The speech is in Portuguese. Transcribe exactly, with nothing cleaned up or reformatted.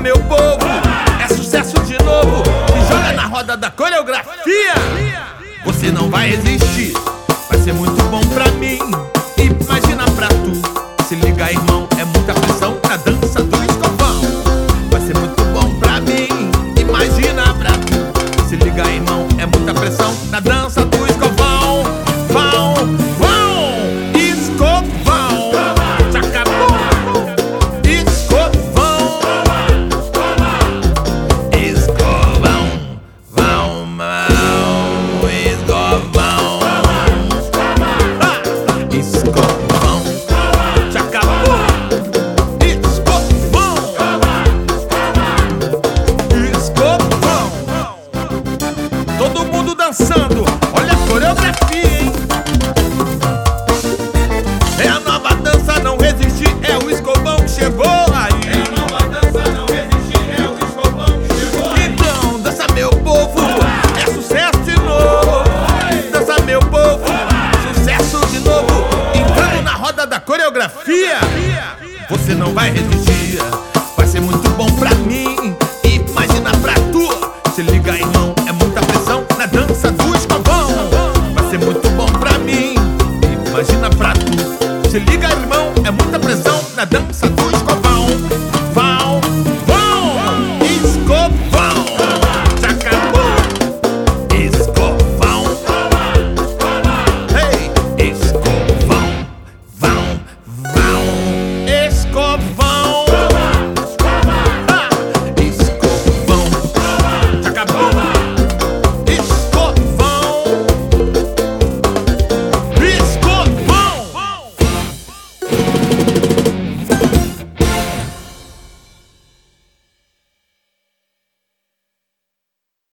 meu povo, é sucesso de novo. Se joga na roda da coreografia, você não vai resistir. Vai ser muito bom pra mim, imagina pra tu. Se liga, irmão, é muita pressão na dança do escovão. Vai ser muito bom pra mim, imagina pra tu. Se liga, irmão, é muita pressão na dança do escovão. Vão, vão, escovão, tchacabum, escovão, escovão, vão, mão, escovão, ah, escovão, tchacabum, escovão, escovão. Todo mundo dançando, olha a coreografia, hein? É a nova dança, não resistir, é o escovão que chegou aí. É a nova dança, não resistir, é o escovão que chegou aí. Então, dança meu povo, é sucesso de novo. Dança meu povo, sucesso de novo. Entrando na roda da coreografia, você não vai resistir.